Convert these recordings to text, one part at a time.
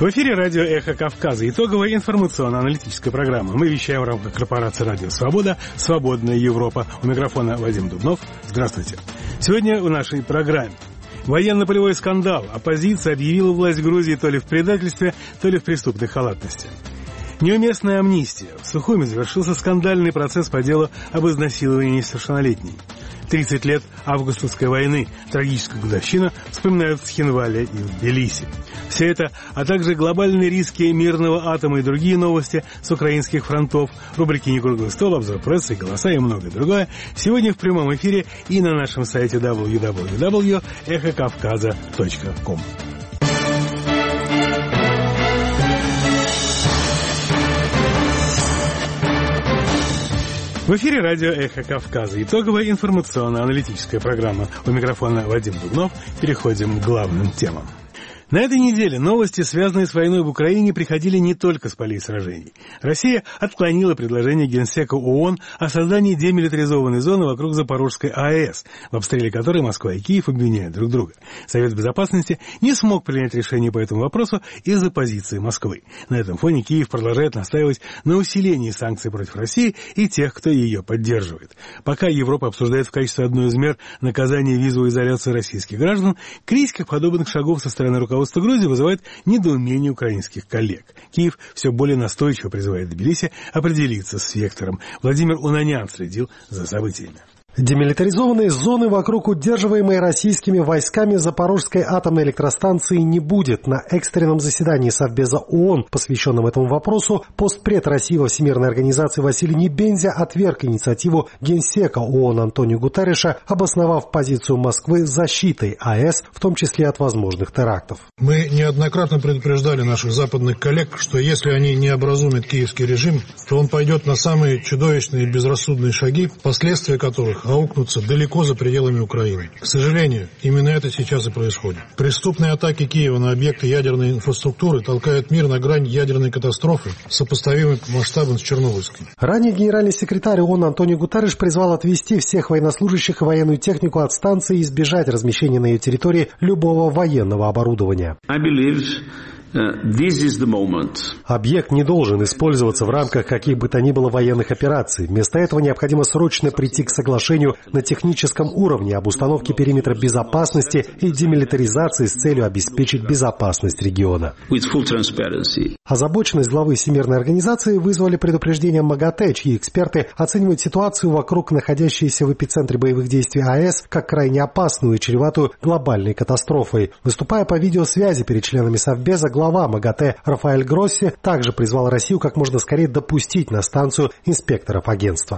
В эфире радио «Эхо Кавказа». Итоговая информационно-аналитическая программа. Мы вещаем в рамках корпорации «Радио Свобода», «Свободная Европа». У микрофона Вадим Дубнов. Здравствуйте. Сегодня в нашей программе военно-полевой скандал. Оппозиция объявила власть Грузии то ли в предательстве, то ли в преступной халатности. Неуместная амнистия. В Сухуми завершился скандальный процесс по делу об изнасиловании несовершеннолетней. 30 лет августовской войны, трагическая годовщина, вспоминают в Цхинвале и в Тбилиси. Все это, а также глобальные риски мирного атома и другие новости с украинских фронтов, рубрики «Не круглый стол», обзор прессы, голоса и многое другое, сегодня в прямом эфире и на нашем сайте www.echokavkaza.com. В эфире радио «Эхо Кавказа». Итоговая информационно-аналитическая программа. У микрофона Вадим Дубнов. Переходим к главным темам. На этой неделе новости, связанные с войной в Украине, приходили не только с полей сражений. Россия отклонила предложение Генсека ООН о создании демилитаризованной зоны вокруг Запорожской АЭС, в обстреле которой Москва и Киев обвиняют друг друга. Совет Безопасности не смог принять решение по этому вопросу из-за позиции Москвы. На этом фоне Киев продолжает настаивать на усилении санкций против России и тех, кто ее поддерживает. Пока Европа обсуждает в качестве одной из мер наказания визовой изоляции российских граждан, критика подобных шагов со стороны руководства Грузии вызывает недоумение украинских коллег. Киев все более настойчиво призывает Тбилиси определиться с вектором. Владимир Унанян следил за событиями. Демилитаризованной зоны вокруг удерживаемой российскими войсками Запорожской атомной электростанции не будет. На экстренном заседании Совбеза ООН, посвященном этому вопросу, постпред России во Всемирной организации Василий Небензя отверг инициативу Генсека ООН Антонио Гутерреша, обосновав позицию Москвы защитой АЭС, в том числе от возможных терактов. Мы неоднократно предупреждали наших западных коллег, что если они не образумят киевский режим, то он пойдет на самые чудовищные и безрассудные шаги, последствия которых аукнутся далеко за пределами Украины. К сожалению, именно это сейчас и происходит. Преступные атаки Киева на объекты ядерной инфраструктуры толкают мир на грань ядерной катастрофы, сопоставимой по масштабам с Чернобыльской. Ранее генеральный секретарь ООН Антонио Гутерреш призвал отвести всех военнослужащих и военную технику от станции и избежать размещения на ее территории любого военного оборудования. Объект не должен использоваться в рамках каких бы то ни было военных операций. Вместо этого необходимо срочно прийти к соглашению на техническом уровне об установке периметра безопасности и демилитаризации с целью обеспечить безопасность региона. Озабоченность главы Всемирной организации вызвали предупреждение МАГАТЭ, чьи эксперты оценивают ситуацию вокруг находящейся в эпицентре боевых действий АЭС как крайне опасную и чреватую глобальной катастрофой. Выступая по видеосвязи перед членами Совбеза, глава МАГАТЭ Рафаэль Гросси также призвал Россию как можно скорее допустить на станцию инспекторов агентства.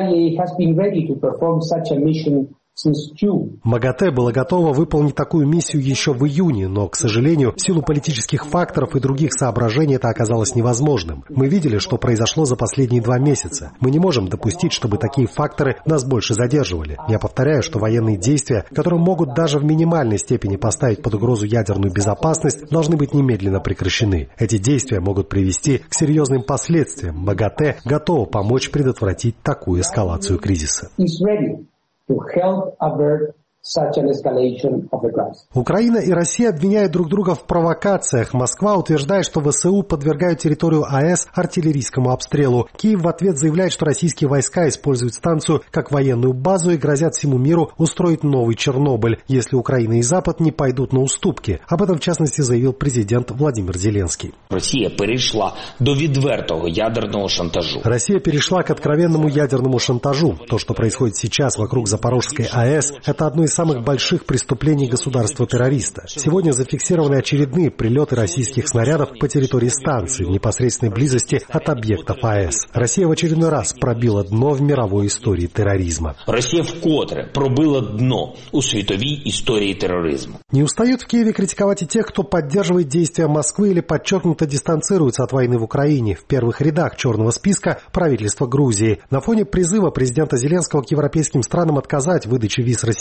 МАГАТЭ было готово выполнить такую миссию еще в июне, но, к сожалению, в силу политических факторов и других соображений это оказалось невозможным. Мы видели, что произошло за последние 2 месяца. Мы не можем допустить, чтобы такие факторы нас больше задерживали. Я повторяю, что военные действия, которые могут даже в минимальной степени поставить под угрозу ядерную безопасность, должны быть немедленно прекращены. Эти действия могут привести к серьезным последствиям. МАГАТЭ готово помочь предотвратить такую эскалацию кризиса. To help avert such an escalation of the crisis. Украина и Россия обвиняют друг друга в провокациях. Москва утверждает, что ВСУ подвергают территорию АЭС артиллерийскому обстрелу. Киев в ответ заявляет, что российские войска используют станцию как военную базу и грозят всему миру устроить новый Чернобыль, если Украина и Запад не пойдут на уступки. Об этом, в частности, заявил президент Владимир Зеленский. Россия перешла до відвертого ядерного шантажу. Россия перешла к откровенному ядерному шантажу. То, что происходит сейчас вокруг Запорожской АЭС, это одно из самых больших преступлений государства-террориста. Сегодня зафиксированы очередные прилеты российских снарядов по территории станции в непосредственной близости от объектов АЭС. Россия в очередной раз пробила дно в мировой истории терроризма. Россия вкотре пробила дно у світовій історії терроризма. Не устают в Киеве критиковать и тех, кто поддерживает действия Москвы или подчеркнуто дистанцируется от войны в Украине. В первых рядах черного списка правительства Грузии. На фоне призыва президента Зеленского к европейским странам отказать в выдаче виз россиянам,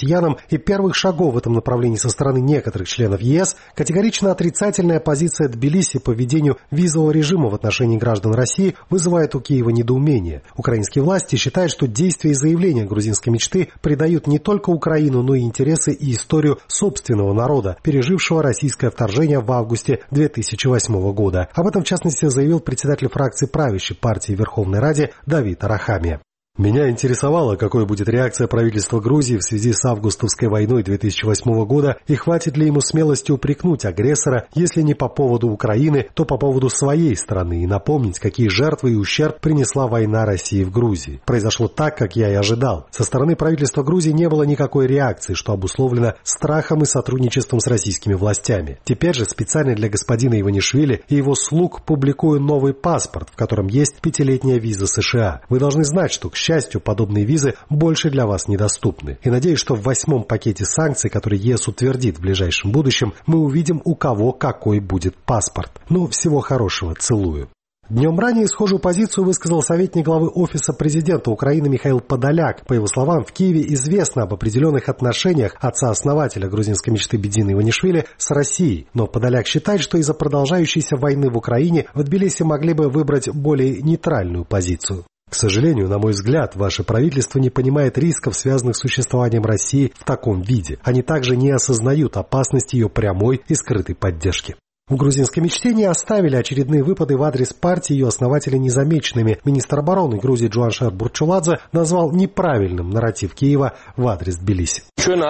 и первых шагов в этом направлении со стороны некоторых членов ЕС, категорично отрицательная позиция Тбилиси по введению визового режима в отношении граждан России вызывает у Киева недоумение. Украинские власти считают, что действия и заявления грузинской мечты предают не только Украину, но и интересы и историю собственного народа, пережившего российское вторжение в августе 2008 года. Об этом, в частности, заявил председатель фракции правящей партии в Верховной Раде Давид Арахамия. Меня интересовало, какой будет реакция правительства Грузии в связи с августовской войной 2008 года и хватит ли ему смелости упрекнуть агрессора, если не по поводу Украины, то по поводу своей страны и напомнить, какие жертвы и ущерб принесла война России в Грузии. Произошло так, как я и ожидал. Со стороны правительства Грузии не было никакой реакции, что обусловлено страхом и сотрудничеством с российскими властями. Теперь же специально для господина Иванишвили и его слуг публикую новый паспорт, в котором есть 5-летняя виза США. Вы должны знать, что, к счастью, подобные визы больше для вас недоступны. И надеюсь, что в 8-м пакете санкций, который ЕС утвердит в ближайшем будущем, мы увидим, у кого какой будет паспорт. Ну, всего хорошего. Целую. Днем ранее схожую позицию высказал советник главы Офиса президента Украины Михаил Подоляк. По его словам, в Киеве известно об определенных отношениях отца-основателя грузинской мечты Бедина Иванишвили с Россией. Но Подоляк считает, что из-за продолжающейся войны в Украине в Тбилиси могли бы выбрать более нейтральную позицию. К сожалению, на мой взгляд, ваше правительство не понимает рисков, связанных с существованием России в таком виде. Они также не осознают опасности ее прямой и скрытой поддержки. В грузинской мечте не оставили очередные выпады в адрес партии ее основателя незамеченными. Министр обороны Грузии Джуаншер Бурчуладзе назвал неправильным нарратив Киева в адрес Тбилиси.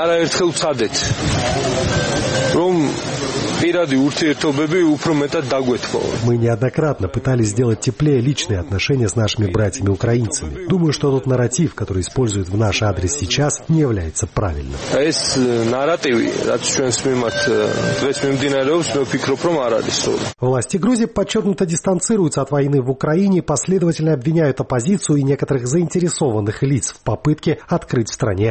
Мы неоднократно пытались сделать теплее личные отношения с нашими братьями-украинцами. Думаю, что тот нарратив, который используют в наш адрес сейчас, не является правильным. Власти Грузии подчеркнуто дистанцируются от войны в Украине и последовательно обвиняют оппозицию и некоторых заинтересованных лиц в попытке открыть в стране